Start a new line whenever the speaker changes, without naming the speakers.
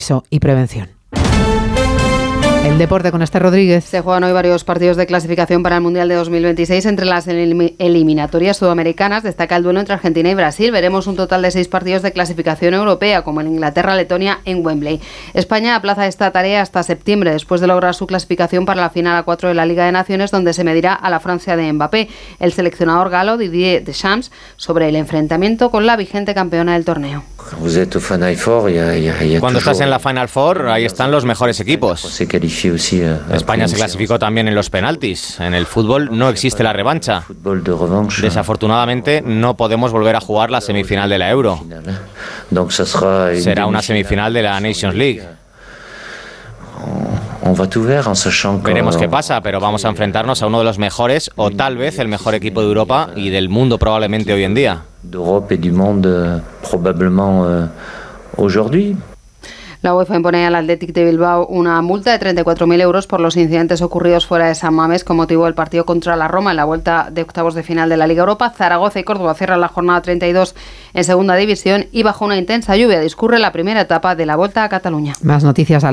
y prevención. El deporte con Esther Rodríguez.
Se juegan hoy varios partidos de clasificación para el Mundial de 2026. Entre las eliminatorias sudamericanas destaca el duelo entre Argentina y Brasil. Veremos un total de 6 partidos de clasificación europea, como en Inglaterra-Letonia en Wembley. España aplaza esta tarea hasta septiembre, después de lograr su clasificación para la final A4 de la Liga de Naciones, donde se medirá a la Francia de Mbappé. El seleccionador galo Didier Deschamps sobre el enfrentamiento con la vigente campeona del torneo.
Cuando estás en la Final Four, ahí están los mejores equipos. España se clasificó también en los penaltis. En el fútbol no existe la revancha. Desafortunadamente no podemos volver a jugar la semifinal de la Euro. Será una semifinal de la Nations League. Veremos qué pasa, pero vamos a enfrentarnos a uno de los mejores, o tal vez el mejor equipo de Europa y del mundo probablemente hoy en día.
La UEFA impone al Athletic de Bilbao una multa de 34.000 euros por los incidentes ocurridos fuera de San Mamés con motivo del partido contra la Roma en la vuelta de octavos de final de la Liga Europa. Zaragoza y Córdoba cierran la jornada 32 en segunda división y bajo una intensa lluvia discurre la primera etapa de la Vuelta a Cataluña.
Más noticias.